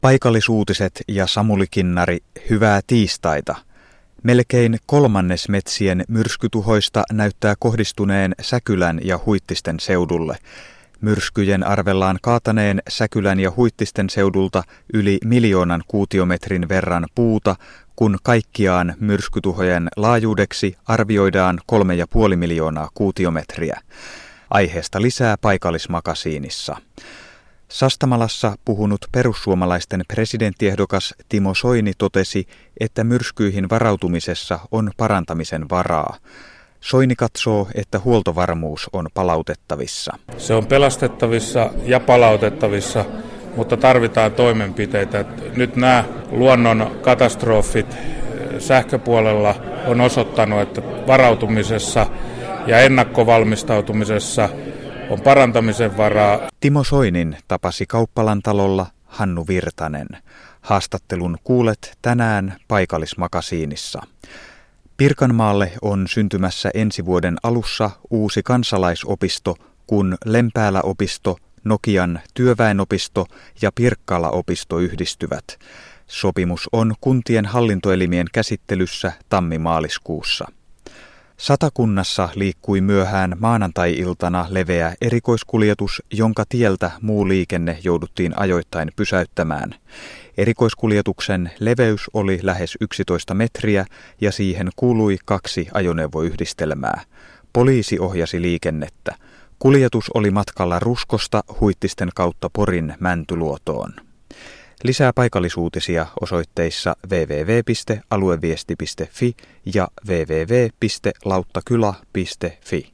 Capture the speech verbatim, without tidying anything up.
Paikallisuutiset ja Samuli Kinnari, hyvää tiistaita. Melkein kolmannes metsien myrskytuhoista näyttää kohdistuneen Säkylän ja Huittisten seudulle. Myrskyjen arvellaan kaataneen Säkylän ja Huittisten seudulta yli miljoonan kuutiometrin verran puuta, kun kaikkiaan myrskytuhojen laajuudeksi arvioidaan kolme ja puoli miljoonaa kuutiometriä. Aiheesta lisää paikallismakasiinissa. Sastamalassa puhunut perussuomalaisten presidenttiehdokas Timo Soini totesi, että myrskyihin varautumisessa on parantamisen varaa. Soini katsoo, että huoltovarmuus on palautettavissa. Se on pelastettavissa ja palautettavissa, mutta tarvitaan toimenpiteitä. Nyt nämä luonnon katastrofit sähköpuolella on osoittanut, että varautumisessa ja ennakkovalmistautumisessa on parantamisen varaa. Timo Soinin tapasi Kauppalan talolla Hannu Virtanen. Haastattelun kuulet tänään paikallismakasiinissa. Pirkanmaalle on syntymässä ensi vuoden alussa uusi kansalaisopisto, kun Lempäälä-opisto, Nokian työväenopisto ja Pirkkala-opisto yhdistyvät. Sopimus on kuntien hallintoelimien käsittelyssä tammi-maaliskuussa. Satakunnassa liikkui myöhään maanantai-iltana leveä erikoiskuljetus, jonka tieltä muu liikenne jouduttiin ajoittain pysäyttämään. Erikoiskuljetuksen leveys oli lähes yksitoista metriä ja siihen kuului kaksi ajoneuvoyhdistelmää. Poliisi ohjasi liikennettä. Kuljetus oli matkalla Ruskosta Huittisten kautta Porin Mäntyluotoon. Lisää paikallisuutisia osoitteissa double-u double-u double-u piste alueviesti piste fi ja double-u double-u double-u piste lauttakylä piste fi.